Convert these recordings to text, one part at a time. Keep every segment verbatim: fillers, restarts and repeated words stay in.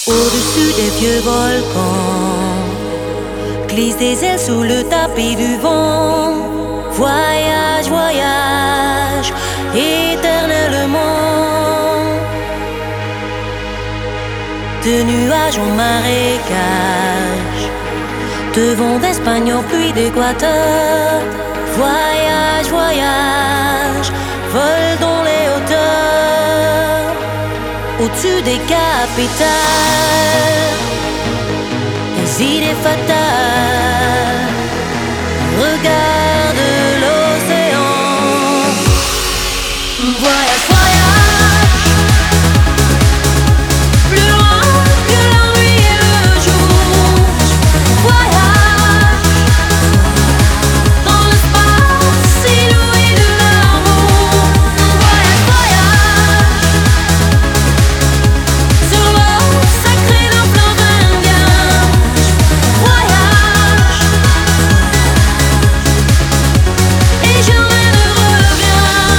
Au-dessus des vieux volcans, glisse des ailes sous le tapis du vent. Voyage, voyage, éternellement. De nuages en marécage, de vent d'Espagne en pluie d'Équateur. Voyage, voyage, vol dans les hauteurs, au-dessus des capitales, des idées fatales. Regarde l'océan. Voyage, voyage, plus loin que la nuit et le jour. Voyage dans l'espace inouï de l'amour. Voyage, voyage sur l'eau sacrée d'un fleuve indien. Voyage et jamais ne reviens.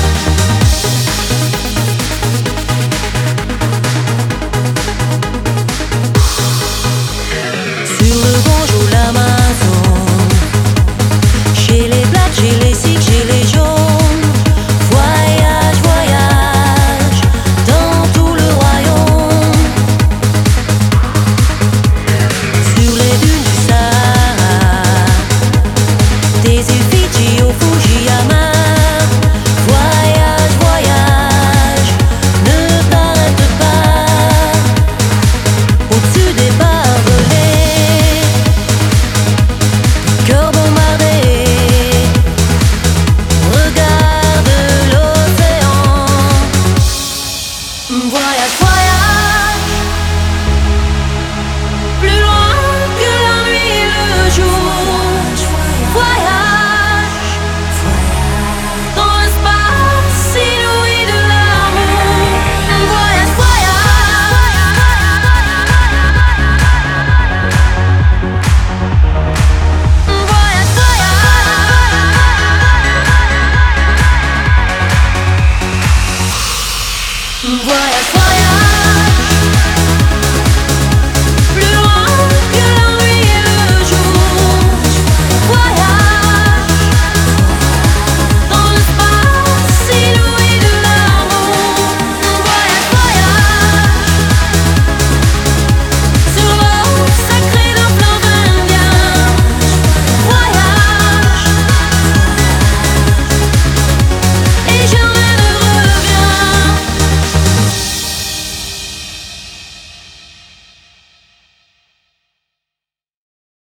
Sur le Gange ou l'Amazone, chez les Blacks, chez les Sikhs, chez les jaunes. Voyage, voyage dans tout le royaume. Sur les dunes du Sahara, des îles Fidji au Fujiyama. Voyage, voyage, ne t'arrête pas. Au-dessus des barbelés, cœur bombardé. Regarde l'océan. Voyage, voyage, plus loin que la nuit et le jour. Voyage dans l'espace inouï de l'amour. Voyage, voyage, voyage, voyage, voyage.